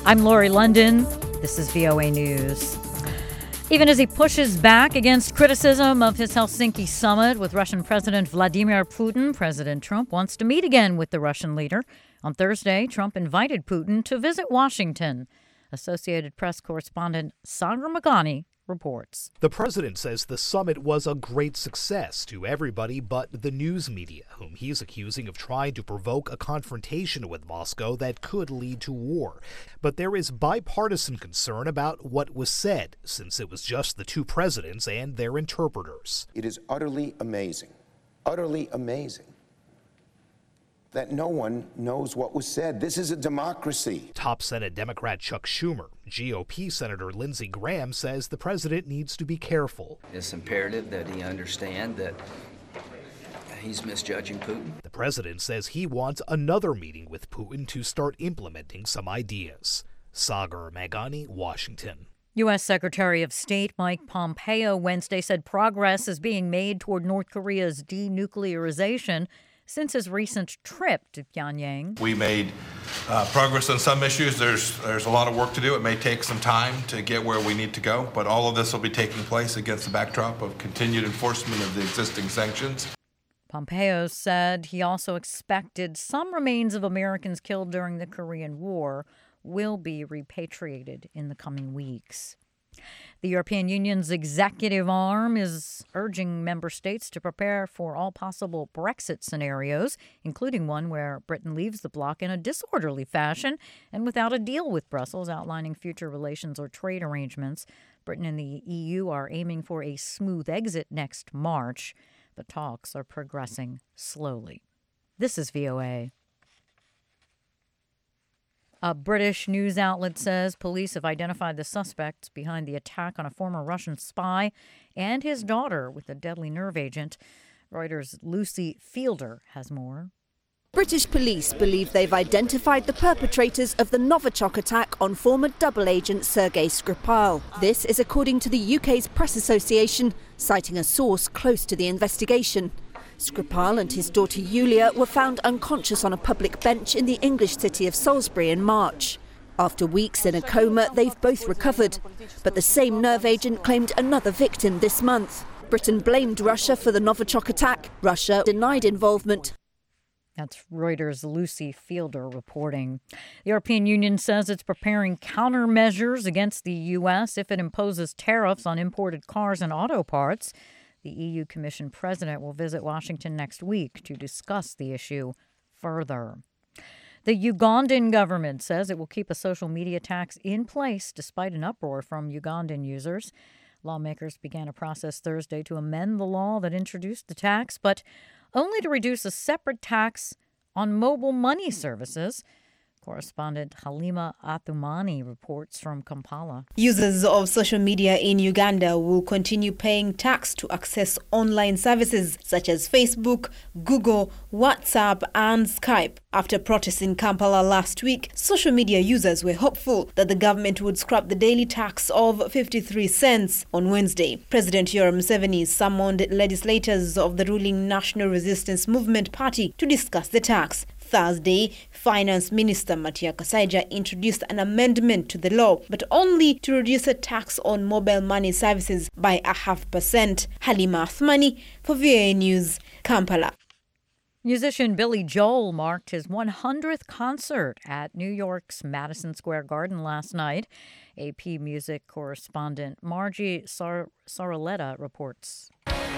I'm Lori London. This is VOA News. Even as he pushes back against criticism of his Helsinki summit with Russian President Vladimir Putin, President Trump wants to meet again with the Russian leader. On Thursday, Trump invited Putin to visit Washington. Associated Press correspondent Sagar Meghani reports. The president says the summit was a great success to everybody but the news media, whom he's accusing of trying to provoke a confrontation with Moscow that could lead to war. But there is bipartisan concern about what was said, since it was just the two presidents and their interpreters. It is utterly amazing that no one knows what was said. This is a democracy. Top Senate Democrat Chuck Schumer, GOP Senator Lindsey Graham says the president needs to be careful. It's imperative that he understand that he's misjudging Putin. The president says he wants another meeting with Putin to start implementing some ideas. Sagar Meghani, Washington. U.S. Secretary of State Mike Pompeo Wednesday said progress is being made toward North Korea's denuclearization since his recent trip to Pyongyang. We made progress on some issues. There's a lot of work to do. It may take some time to get where we need to go, but all of this will be taking place against the backdrop of continued enforcement of the existing sanctions. Pompeo said he also expected some remains of Americans killed during the Korean War will be repatriated in the coming weeks. The European Union's executive arm is urging member states to prepare for all possible Brexit scenarios, including one where Britain leaves the bloc in a disorderly fashion and without a deal with Brussels outlining future relations or trade arrangements. Britain and the EU are aiming for a smooth exit next March. The talks are progressing slowly. This is VOA. A British news outlet says police have identified the suspects behind the attack on a former Russian spy and his daughter with a deadly nerve agent. Reuters' Lucy Fielder has more. British police believe they've identified the perpetrators of the Novichok attack on former double agent Sergei Skripal. This is according to the UK's Press Association, citing a source close to the investigation. Skripal and his daughter Yulia were found unconscious on a public bench in the English city of Salisbury in March. After weeks in a coma, they've both recovered. But the same nerve agent claimed another victim this month. Britain blamed Russia for the Novichok attack. Russia denied involvement. That's Reuters' Lucy Fielder reporting. The European Union says it's preparing countermeasures against the U.S. if it imposes tariffs on imported cars and auto parts. The EU Commission president will visit Washington next week to discuss the issue further. The Ugandan government says it will keep a social media tax in place despite an uproar from Ugandan users. Lawmakers began a process Thursday to amend the law that introduced the tax, but only to reduce a separate tax on mobile money services. Correspondent Halima Athumani reports from Kampala. Users of social media in Uganda will continue paying tax to access online services such as Facebook, Google, WhatsApp and Skype. After protests in Kampala last week, social media users were hopeful that the government would scrap the daily tax of 53 cents on Wednesday. President Yoweri Museveni summoned legislators of the ruling National Resistance Movement Party to discuss the tax. Thursday, Finance Minister Matia Kasaija introduced an amendment to the law, but only to reduce a tax on mobile money services by 0.5%. Halima Athmani for VOA News, Kampala. Musician Billy Joel marked his 100th concert at New York's Madison Square Garden last night. AP music correspondent Margie Saraletta reports.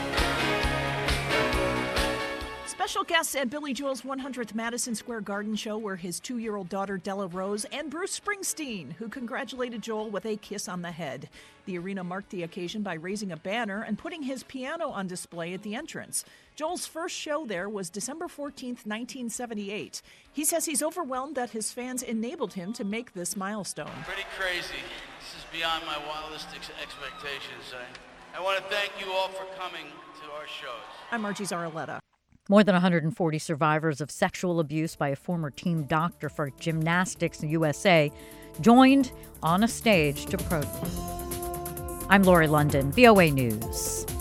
Special guests at Billy Joel's 100th Madison Square Garden show were his 2-year-old daughter Della Rose and Bruce Springsteen, who congratulated Joel with a kiss on the head. The arena marked the occasion by raising a banner and putting his piano on display at the entrance. Joel's first show there was December 14th, 1978. He says he's overwhelmed that his fans enabled him to make this milestone. Pretty crazy. This is beyond my wildest expectations. I want to thank you all for coming to our shows. I'm Margie Zaraletta. More than 140 survivors of sexual abuse by a former team doctor for Gymnastics USA joined on a stage to protest. I'm Lori London, VOA News.